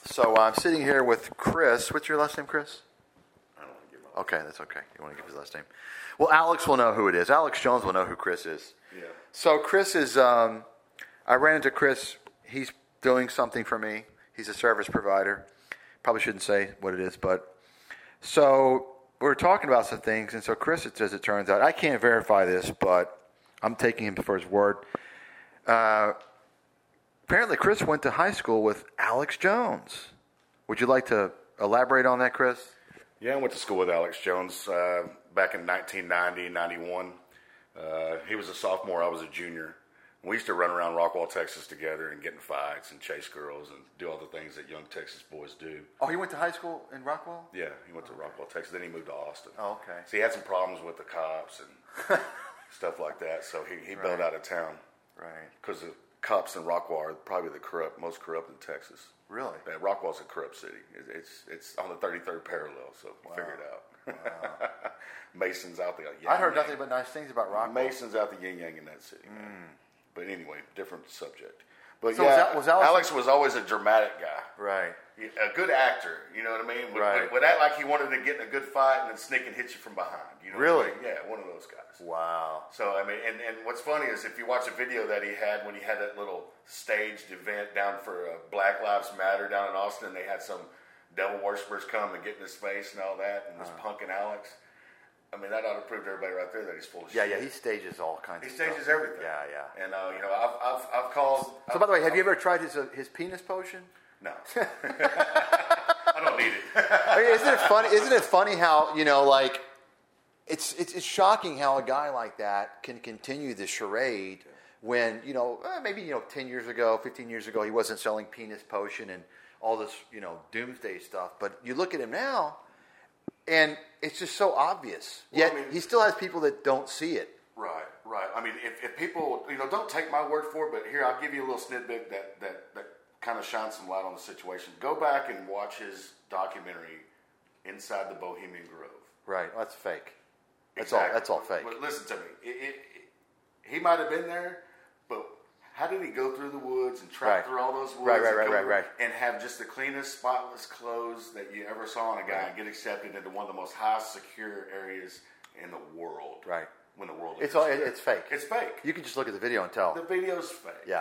So I'm sitting here with Chris. What's your last name, Chris? I don't want to give my Okay, that's okay. You want to give his last name? Well, Alex will know who it is. Alex Jones will know who Chris is. Yeah. So Chris is, I ran into Chris. He's doing something for me. He's a service provider. Probably shouldn't say what it is, but so we were talking about some things, and so Chris, as it turns out, I can't verify this, but I'm taking him for his word. Apparently, Chris went to high school with Alex Jones. Would you like to elaborate on that, Chris? Yeah, I went to school with Alex Jones back in 1990, 91. He was a sophomore. I was a junior. We used to run around Rockwall, Texas together and get in fights and chase girls and do all the things that young Texas boys do. Oh, he went to high school in Rockwall? Yeah, he went to Rockwall, Texas. Then he moved to Austin. Oh, okay. So he had some problems with the cops and stuff like that. So he bailed out of town. Right. Because the cops in Rockwall are probably the most corrupt in Texas. Really? Yeah, Rockwall's a corrupt city. It's on the 33rd parallel, so figure it out. Wow. Mason's out the yin. I heard nothing but nice things about Rockwall. Mason's out the yin yang in that city. But anyway, different subject. But so yeah, was Alex was always a dramatic guy. Right. A good actor, you know what I mean? Right. Would act like he wanted to get in a good fight and then sneak and hit you from behind. You know Really? what I mean? Yeah, one of those guys. Wow. So, I mean, and what's funny is if you watch a video that he had when he had that little staged event down for Black Lives Matter down in Austin, they had some devil worshippers come and get in his face and all that and was punking Alex. I mean, that ought to prove to everybody right there that he's full of shit. Yeah, he stages all kinds of He stages stuff. everything. Yeah. And, you know, I've called... So, by the way, have you ever tried his penis potion? No. I don't need it. I mean, isn't it funny how, you know, like, it's shocking how a guy like that can continue the charade when, you know, maybe, 10 years ago, 15 years ago, he wasn't selling penis potion and all this, doomsday stuff. But you look at him now, and it's just so obvious. Well, Yet I mean, he still has people that don't see it. Right. I mean, if people, don't take my word for it, but here, I'll give you a little snippet that kind of shines some light on the situation. Go back and watch his documentary, Inside the Bohemian Grove. Right. That's fake. Exactly. That's all fake. But listen to me. He might have been there, but how did he go through the woods and track through all those woods Right. and have just the cleanest, spotless clothes that you ever saw on a guy and get accepted into one of the most high secure areas in the world? Right. When the world It's fake. It's fake. You can just look at the video and tell. The video's fake. Yeah.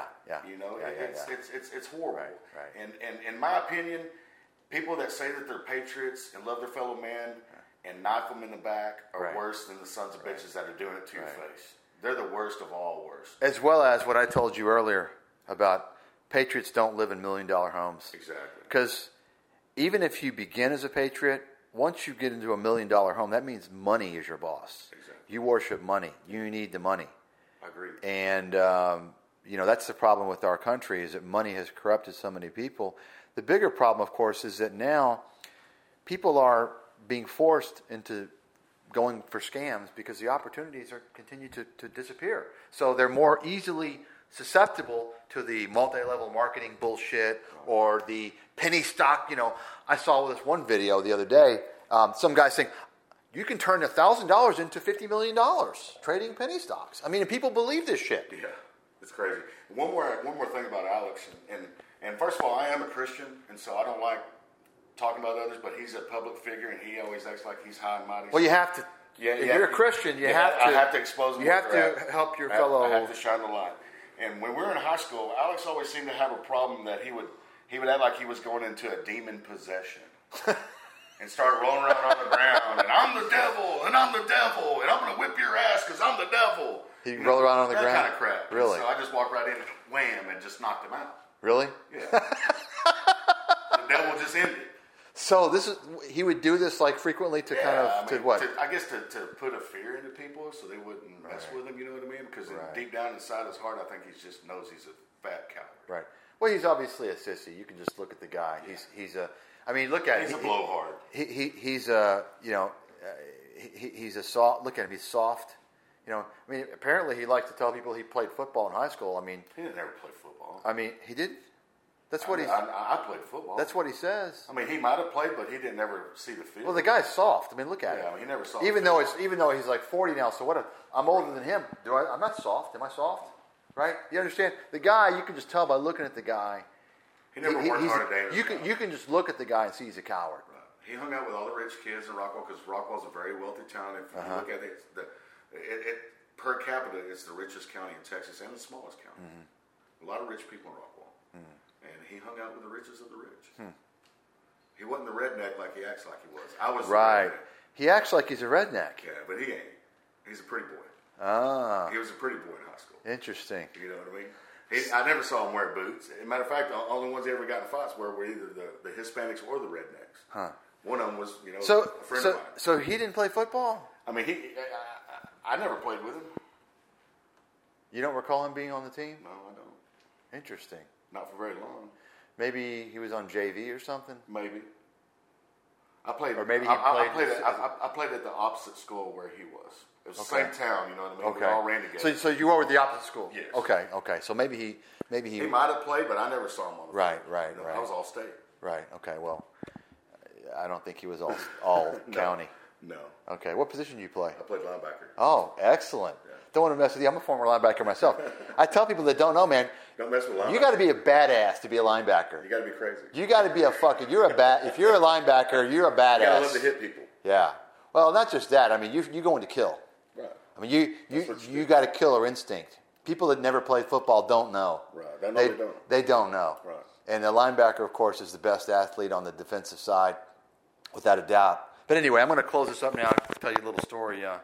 It's horrible. Right. And in my opinion, people that say that they're patriots and love their fellow man and knife them in the back are worse than the sons of bitches that are doing it to your face. They're the worst of all worst. As well as what I told you earlier about patriots don't live in $1 million homes. Exactly. Because even if you begin as a patriot, once you get into $1 million home, that means money is your boss. Exactly. You worship money. You need the money. I agree. And, that's the problem with our country is that money has corrupted so many people. The bigger problem, of course, is that now people are being forced into going for scams because the opportunities continue to disappear. So they're more easily susceptible to the multi-level marketing bullshit or the penny stock. I saw this one video the other day, some guy saying, you can turn $1,000 into $50 million trading penny stocks. I mean, and people believe this shit. Yeah, it's crazy. One more thing about Alex, and first of all, I am a Christian, and so I don't like talking about others, but he's a public figure, and he always acts like he's high and mighty. Well, you have to. Yeah, if you're a Christian, I have to expose them. You have to help your fellow. I have to shine the light. And when we were in high school, Alex always seemed to have a problem that he would act like he was going into a demon possession. And start rolling around on the ground, and I'm the devil, and I'm the devil, and I'm going to whip your ass because I'm the devil. He'd roll around on the ground? That kind of crap. Really? And so I just walked right in and wham, and just knocked him out. Really? Yeah. The devil just ended. So he would do this like frequently to to what? I guess to put a fear into people so they wouldn't mess with him, you know what I mean? Because deep down inside his heart, I think he just knows he's a fat coward. Right. Well, he's obviously a sissy. You can just look at the guy. Yeah. He's a... I mean, look at him. He's a blowhard. He's a, he's a soft. Look at him. He's soft. I mean, apparently he likes to tell people he played football in high school. I mean, he didn't ever play football. I mean, he did. That's what I played football. That's what he says. I mean, he might have played, but he didn't ever see the field. Well, the guy's soft. I mean, look at him. Yeah, I mean, he never saw. Even though he's like 40 now. So what? I'm older than him. I'm not soft. Am I soft? Right? You understand? The guy, you can just tell by looking at the guy. He never worked hard a day in his life. You can just look at the guy and see he's a coward. Right. He hung out with all the rich kids in Rockwall because Rockwall's a very wealthy town. If you look at it, per capita, it's the richest county in Texas and the smallest county. A lot of rich people in Rockwall. And he hung out with the richest of the rich. He wasn't the redneck like he acts like he was. I was right. The redneck. He acts like he's a redneck. Yeah, but he ain't. He's a pretty boy. Ah. He was a pretty boy in high school. Interesting. You know what I mean? I never saw him wear boots. As a matter of fact, the only ones he ever got in fights were either the Hispanics or the rednecks. Huh. One of them was, a friend of mine. So he didn't play football? I mean, I never played with him. You don't recall him being on the team? No, I don't. Interesting. Not for very long. Maybe he was on JV or something? Maybe. I played. Or maybe I played at the opposite school where he was. It was the same town, you know what I mean? Okay. We all ran together. So you were with the opposite school? Yes. Okay. So maybe he He might have played, but I never saw him on the field. Right. I was all state. Right. Okay. Well, I don't think he was all county. No. Okay. What position do you play? I played linebacker. Oh, excellent. Yeah. Don't want to mess with you. I'm a former linebacker myself. I tell people that don't know, man. Don't mess with linebacker. You got to be a badass to be a linebacker. You got to be crazy. You got to be if you're a linebacker, you're a badass. You got to love to hit people. Yeah. Well, not just that. I mean, you're going to kill. Right. I mean, you got a killer instinct. People that never played football don't know. Right. They don't know. Right. And the linebacker, of course, is the best athlete on the defensive side, without a doubt. But anyway, I'm going to close this up now. I'll tell you a little story.